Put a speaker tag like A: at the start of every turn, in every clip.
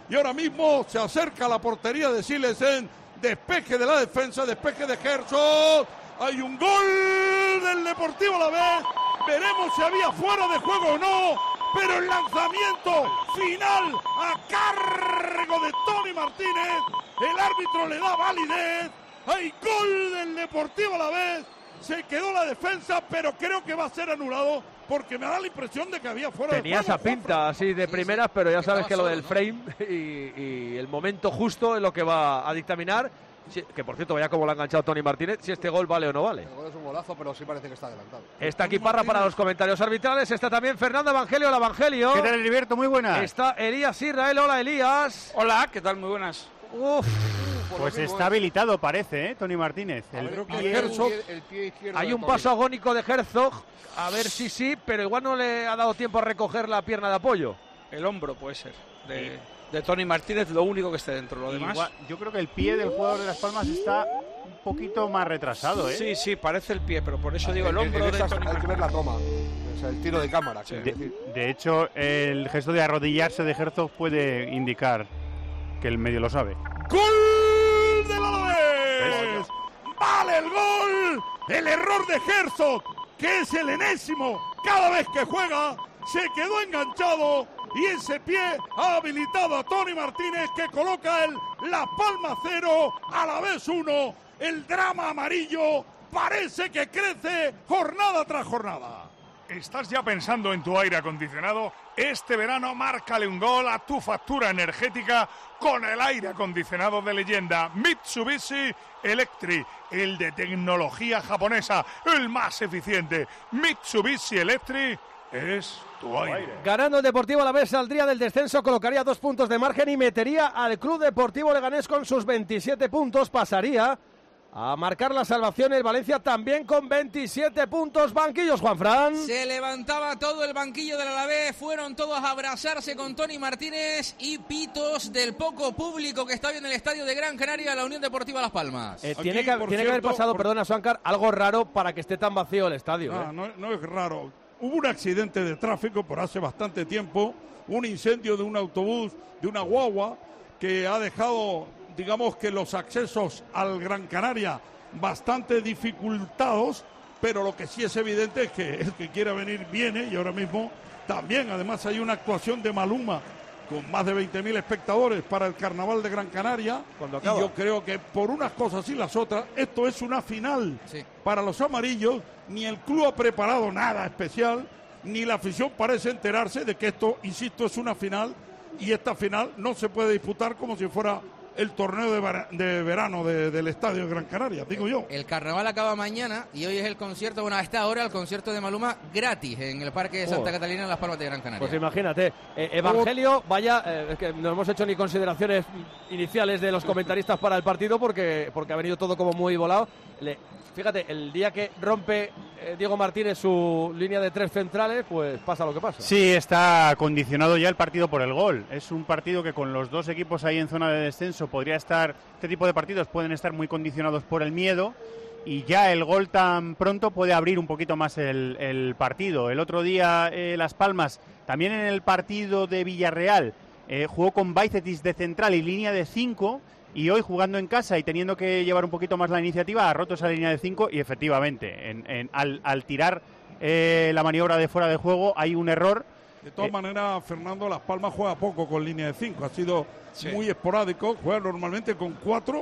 A: y ahora mismo se acerca a la portería de Silesen. Despeje de la defensa, despeje de Herzog. Hay un gol del Deportivo Alavés. Veremos si había fuera de juego o no, pero el lanzamiento final a cargo de Tony Martínez. El árbitro le da validez. Hay gol del Deportivo Alavés. Se quedó la defensa, pero creo que va a ser anulado porque me da la impresión de que había fuera de juego.
B: Tenía esa pinta así de primeras, pero ya sabes que lo del frame y el momento justo es lo que va a dictaminar. Que por cierto, vaya como lo ha enganchado Tony Martínez, si este gol vale o no vale.
C: El gol es un golazo, pero sí parece que está adelantado.
B: Está aquí Parra para los comentarios arbitrales. Está también Fernando Evangelio. Hola, Evangelio.
D: ¿Qué tal, Heriberto? Muy buenas.
B: Está Elías Israel. Hola, Elías.
E: Hola, ¿qué tal? Muy buenas.
B: Uf.
D: Pues está habilitado, parece, Tony Martínez.
C: El pie izquierdo.
B: Hay un paso agónico de Herzog. A ver si sí, pero igual no le ha dado tiempo a recoger la pierna de apoyo.
E: El hombro puede ser de Tony Martínez, lo único que esté dentro. Lo demás.
D: Igual, yo creo que el pie del jugador de Las Palmas está un poquito más retrasado, ¿eh?
E: Sí, parece el pie, pero por eso digo el hombro de Tony
C: Hay que ver la toma, o sea, el tiro de cámara.
E: Sí.
D: De hecho, el gesto de arrodillarse de Herzog puede indicar que el medio lo sabe.
A: ¡Gol del Alavés! ¡Vale el gol! El error de Herzog, que es el enésimo. Cada vez que juega, se quedó enganchado y ese pie ha habilitado a Tony Martínez, que coloca el Las Palmas 0, Alavés 1. El drama amarillo parece que crece jornada tras jornada.
F: ¿Estás ya pensando en tu aire acondicionado? Este verano márcale un gol a tu factura energética con el aire acondicionado de leyenda Mitsubishi Electric, el de tecnología japonesa, el más eficiente. Mitsubishi Electric es tu aire.
B: Ganando el Deportivo Alavés saldría del descenso, colocaría 2 puntos de margen y metería al Club Deportivo Leganés con sus 27 puntos. Pasaría a marcar la salvación el Valencia también con 27 puntos. Banquillos, Juanfran.
G: Se levantaba todo el banquillo del Alavés, fueron todos a abrazarse con Tony Martínez y pitos del poco público que está hoy en el estadio de Gran Canaria, la Unión Deportiva Las Palmas.
B: Tiene que haber pasado, perdona, Suancar, algo raro para que esté tan vacío el estadio.
A: No es raro. Hubo un accidente de tráfico por hace bastante tiempo, un incendio de un autobús, de una guagua, que ha dejado, digamos, que los accesos al Gran Canaria bastante dificultados, pero lo que sí es evidente es que el que quiera venir viene, y ahora mismo también, además hay una actuación de Maluma con más de 20.000 espectadores para el Carnaval de Gran Canaria, y yo creo que por unas cosas y las otras, esto es una final para los amarillos. Ni el club ha preparado nada especial, ni la afición parece enterarse de que esto, insisto, es una final, y esta final no se puede disputar como si fuera el torneo de verano del estadio de Gran Canaria, digo yo.
G: El carnaval acaba mañana y hoy es el concierto, bueno, a esta hora el concierto de Maluma gratis en el Parque de Santa Catalina en Las Palmas de Gran Canaria.
B: Pues imagínate, Evangelio, es que no hemos hecho ni consideraciones iniciales de los comentaristas para el partido porque ha venido todo como muy volado. Fíjate, el día que rompe Diego Martínez su línea de 3 centrales, pues pasa lo que pasa.
D: Sí, está condicionado ya el partido por el gol. Es un partido que con los dos equipos ahí en zona de descenso podría estar... Este tipo de partidos pueden estar muy condicionados por el miedo, y ya el gol tan pronto puede abrir un poquito más el partido. El otro día Las Palmas, también en el partido de Villarreal, jugó con Baicetis de central y línea de 5, y hoy jugando en casa y teniendo que llevar un poquito más la iniciativa, ha roto esa línea de 5 y efectivamente al tirar la maniobra de fuera de juego hay un error.
A: De todas maneras, Fernando, Las Palmas juega poco con línea de 5, ha sido muy esporádico, juega normalmente con 4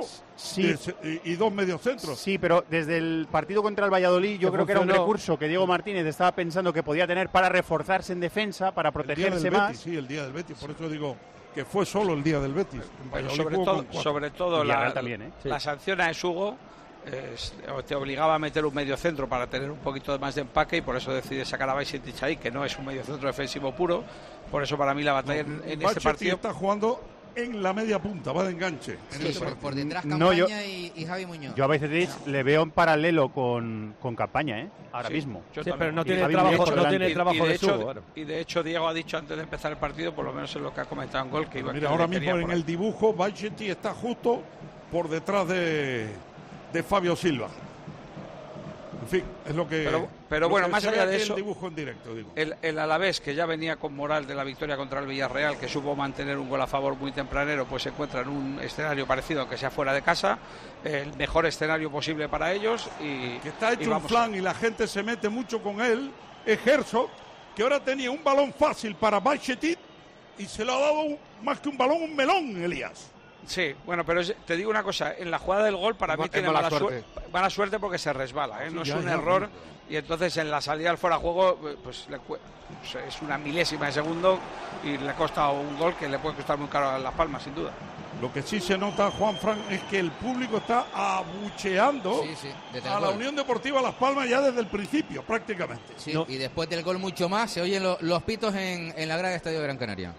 A: y 2 mediocentros.
D: Sí, pero desde el partido contra el Valladolid yo creo que era un recurso que Diego Martínez estaba pensando que podía tener para reforzarse en defensa, para protegerse más.
A: Betis, sí, el día del Betis, por eso digo que fue solo el día del Betis.
E: Sobre todo
D: también,
E: la sanción a Esugo te obligaba a meter un medio centro para tener un poquito más de empaque, y por eso decide sacar a Bajcetic ahí, que no es un medio centro defensivo puro. Por eso para mí la batalla en este partido
A: está jugando en la media punta, va de enganche.
G: Por detrás Campaña y Javi Muñoz.
D: Yo a Bajcetic le veo en paralelo con Campaña, ahora mismo.
B: Pero no tiene trabajo de Sugo.
E: Y de hecho Diego ha dicho antes de empezar el partido, por lo menos es lo que ha comentado en gol, que iba
A: Mira, ahora mismo en el dibujo Bajcetic está justo por detrás de Fabio Silva. En fin, es lo que...
E: Pero bueno, más allá de eso,
A: el dibujo en directo, digo.
E: El Alavés, que ya venía con moral de la victoria contra el Villarreal, que supo mantener un gol a favor muy tempranero, pues se encuentra en un escenario parecido, aunque sea fuera de casa, el mejor escenario posible para ellos. Y
A: que está hecho un flan y la gente se mete mucho con él, es Herzog, que ahora tenía un balón fácil para Bachetit y se lo ha dado más que un balón, un melón, Elías.
E: Sí, bueno, pero te digo una cosa, en la jugada del gol para mí tiene mala suerte porque se resbala, ¿eh? No es un error, y entonces en la salida al fuera de juego pues es una milésima de segundo y le ha costado un gol que le puede costar muy caro a Las Palmas, sin duda.
A: Lo que sí se nota, Juanfran, es que el público está abucheando a la Unión Deportiva Las Palmas ya desde el principio, prácticamente.
G: Sí, y después del gol mucho más, se oyen los pitos en la grada del Estadio de Gran Canaria.